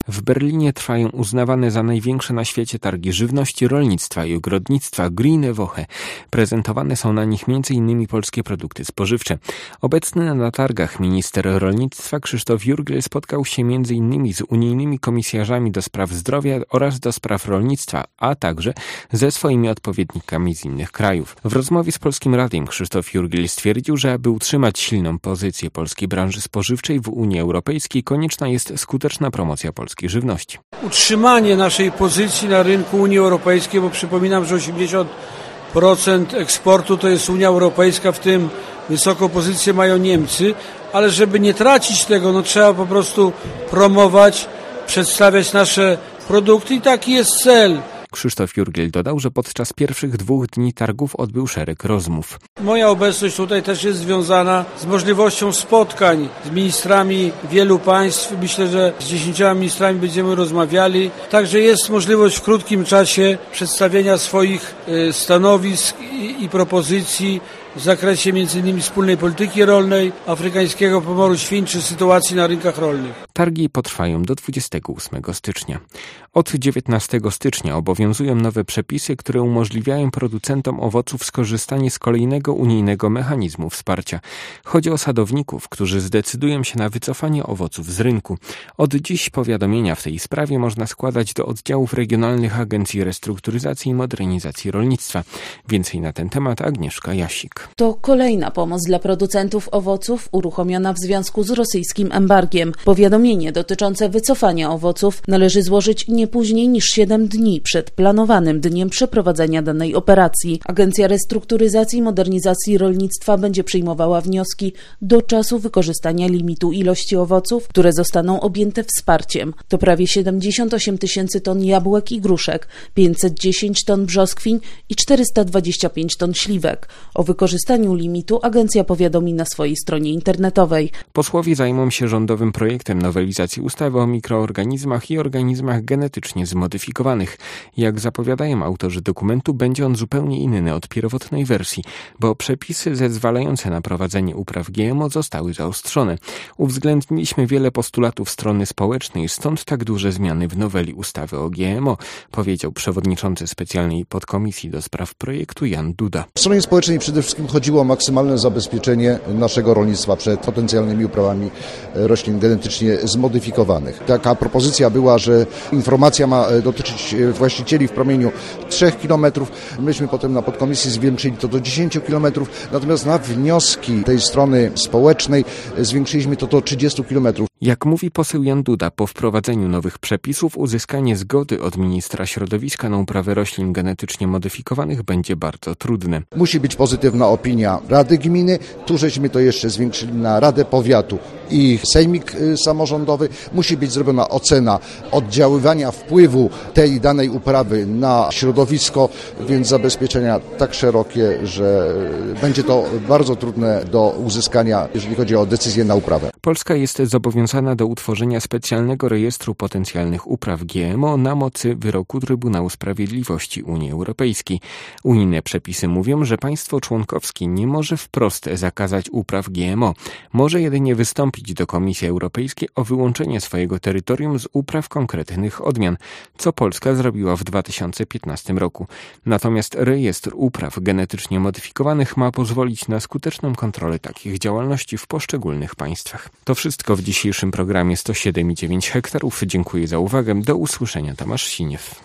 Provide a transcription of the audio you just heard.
W Berlinie trwają uznawane za największe na świecie targi żywności, rolnictwa i ogrodnictwa Grüne Woche. Prezentowane są na nich m.in. polskie produkty spożywcze. Obecny na targach minister rolnictwa Krzysztof Jurgiel spotkał się m.in. z unijnymi komisjarzami do spraw zdrowia oraz do spraw rolnictwa, a także ze swoimi odpowiednikami z innych krajów. W rozmowie z Polskim Radiem Krzysztof Jurgiel stwierdził, że aby utrzymać silną pozycję polskiej branży spożywczej w Unii Europejskiej, konieczna jest skuteczna promocja polskiej żywności. Utrzymanie naszej pozycji na rynku Unii Europejskiej, bo przypominam, że 80% eksportu to jest Unia Europejska, w tym wysoką pozycję mają Niemcy, ale żeby nie tracić tego, trzeba po prostu promować, przedstawiać nasze produkty i taki jest cel. Krzysztof Jurgiel dodał, że podczas pierwszych 2 dni targów odbył szereg rozmów. Moja obecność tutaj też jest związana z możliwością spotkań z ministrami wielu państw. Myślę, że z 10 ministrami będziemy rozmawiali. Także jest możliwość w krótkim czasie przedstawienia swoich stanowisk i propozycji w zakresie m.in. wspólnej polityki rolnej, afrykańskiego pomoru świń czy sytuacji na rynkach rolnych. Targi potrwają do 28 stycznia. Od 19 stycznia obowiązują nowe przepisy, które umożliwiają producentom owoców skorzystanie z kolejnego unijnego mechanizmu wsparcia. Chodzi o sadowników, którzy zdecydują się na wycofanie owoców z rynku. Od dziś powiadomienia w tej sprawie można składać do oddziałów regionalnych Agencji Restrukturyzacji i Modernizacji Rolnictwa. Więcej na ten temat Agnieszka Jasik. To kolejna pomoc dla producentów owoców uruchomiona w związku z rosyjskim embargiem. Powiadomienie dotyczące wycofania owoców należy złożyć nie później niż 7 dni przed planowanym dniem przeprowadzenia danej operacji. Agencja Restrukturyzacji i Modernizacji Rolnictwa będzie przyjmowała wnioski do czasu wykorzystania limitu ilości owoców, które zostaną objęte wsparciem. To prawie 78 tysięcy ton jabłek i gruszek, 510 ton brzoskwiń i 425 ton śliwek. O wykorzystaniu limitu agencja powiadomi na swojej stronie internetowej. Posłowie zajmą się rządowym projektem nowelizacji ustawy o mikroorganizmach i organizmach genetycznie zmodyfikowanych. Jak zapowiadają autorzy dokumentu, będzie on zupełnie inny od pierwotnej wersji, bo przepisy zezwalające na prowadzenie upraw GMO zostały zaostrzone. Uwzględniliśmy wiele postulatów strony społecznej, stąd tak duże zmiany w noweli ustawy o GMO, powiedział przewodniczący specjalnej podkomisji do spraw projektu Jan Duda. W stronie społecznej przede wszystkim chodziło o maksymalne zabezpieczenie naszego rolnictwa przed potencjalnymi uprawami roślin genetycznie zmodyfikowanych. Taka propozycja była, że informacja ma dotyczyć właścicieli w promieniu 3 km. Myśmy potem na podkomisji zwiększyli to do 10 km. Natomiast na wnioski tej strony społecznej zwiększyliśmy to do 30 km. Jak mówi poseł Jan Duda, po wprowadzeniu nowych przepisów uzyskanie zgody od ministra środowiska na uprawę roślin genetycznie modyfikowanych będzie bardzo trudne. Musi być pozytywna opinia Rady Gminy, tu żeśmy to jeszcze zwiększyli na Radę Powiatu i Sejmik Samorządowy. Musi być zrobiona ocena oddziaływania wpływu tej danej uprawy na środowisko, więc zabezpieczenia tak szerokie, że będzie to bardzo trudne do uzyskania, jeżeli chodzi o decyzję na uprawę. Polska jest zobowiązana do utworzenia specjalnego rejestru potencjalnych upraw GMO na mocy wyroku Trybunału Sprawiedliwości Unii Europejskiej. Unijne przepisy mówią, że państwo członkowskie nie może wprost zakazać upraw GMO. Może jedynie wystąpić do Komisji Europejskiej o wyłączenie swojego terytorium z upraw konkretnych odmian, co Polska zrobiła w 2015 roku. Natomiast rejestr upraw genetycznie modyfikowanych ma pozwolić na skuteczną kontrolę takich działalności w poszczególnych państwach. To wszystko w dzisiejszym programie 107,9 hektarów. Dziękuję za uwagę. Do usłyszenia. Tomasz Siniew.